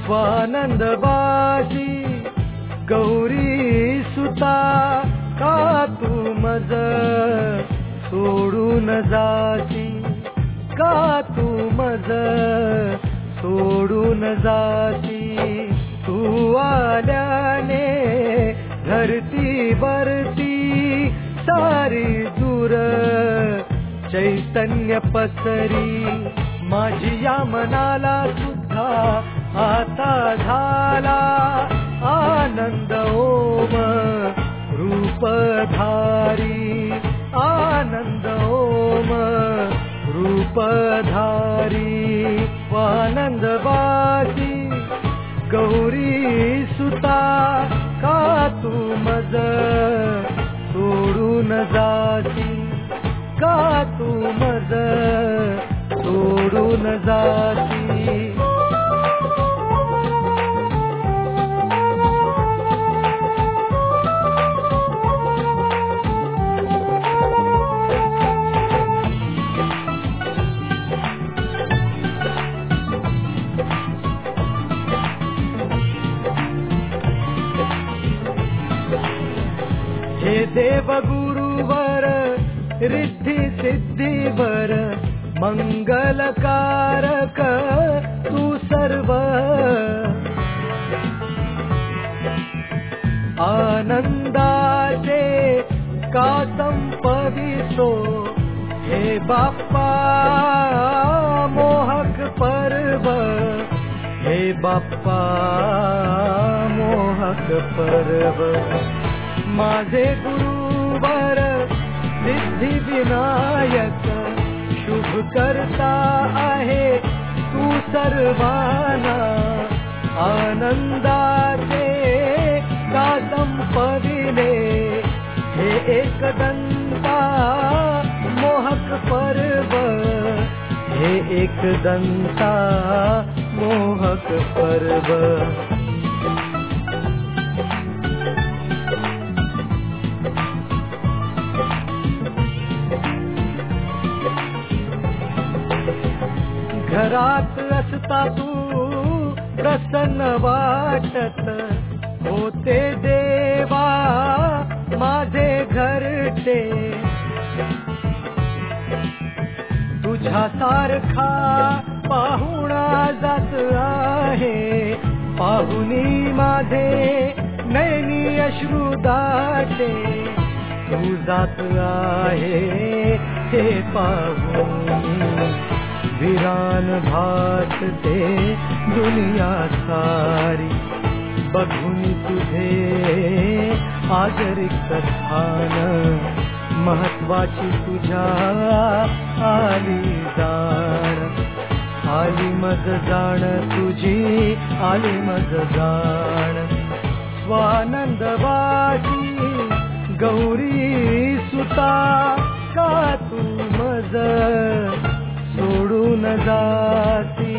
स्वानंदवासी गौरी सुता का तू मज सोडून जाती, का तू मज सोडून जाती. तू आल्याने धरती वरती सारी दूर चैतन्य पसरी. माझी या मनाला सुद्धा आता झाला आनंद ओम रूपधारी. आनंद ओम रूपधारी. स्वानंदवासी गौरी सुता का तू मज सोडून जाती, का तू मज सोडून जाती. हे देव गुरुवर रिद्धी सिद्धीवर मंगलकारक तू सर्व. आनंदाचे का संपवितो हे बाप्पा मोहक पर्व. हे बाप्पा मोहक पर्व. माझे गुरुवर सिद्धी विनायक शुभ करता आहे तू सर्वांना. आनंदाचे का संपविले हे एकदंता मोहक पर्व. हे एकदंता मोहक पर्व. घरात असता तू प्रसन्न वाटत होते देवा माझे घरचे. तुझ्या सारखा पाहुणा जात आहे पाहुणी माझे नैनी अश्रू दाटे. तू जात आहे हे पाहुणी विरान भासते दुनिया सारी. बघून तुझे आदरिक स्थान महत्वाची तुझ्या आली जाण. आली मज जाण तुझी आली मज जाण. स्वानंदवासी गौरी सुता का तू मज सोडून जाती.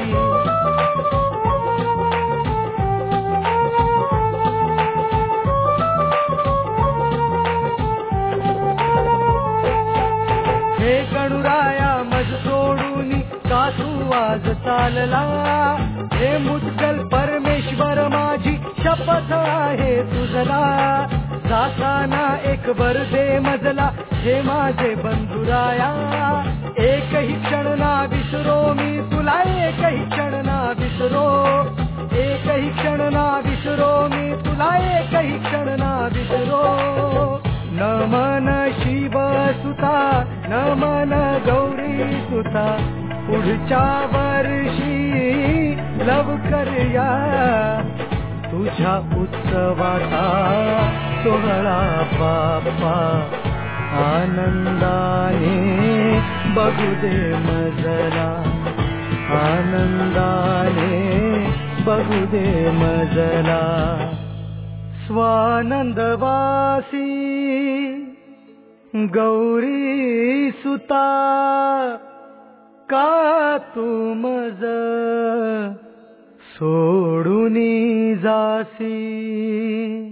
हे गणुराया मज सोडून का तू आज चालला. हे मुद्गल परमेश्वर माझी शपथ आहे तुझला. जाताना एक वर दे मजला हे माझे बंधुराया. एकही क्षण ना विसरो मी तुला, एकही क्षण ना विसरो. एकही क्षण ना विसरो मी तुला, एकही क्षण ना विसरो. नमन शिव सुता नमन गौरी सुता. पुढच्या वर्षी लवकर या तुझ्या उत्सवाचा सोहळा बाप्पा. आनंदाने बघू दे मजला. आनंदाने बघू दे मजला. स्वानंदवासी गौरी सुता का तू मज सोडून जासी.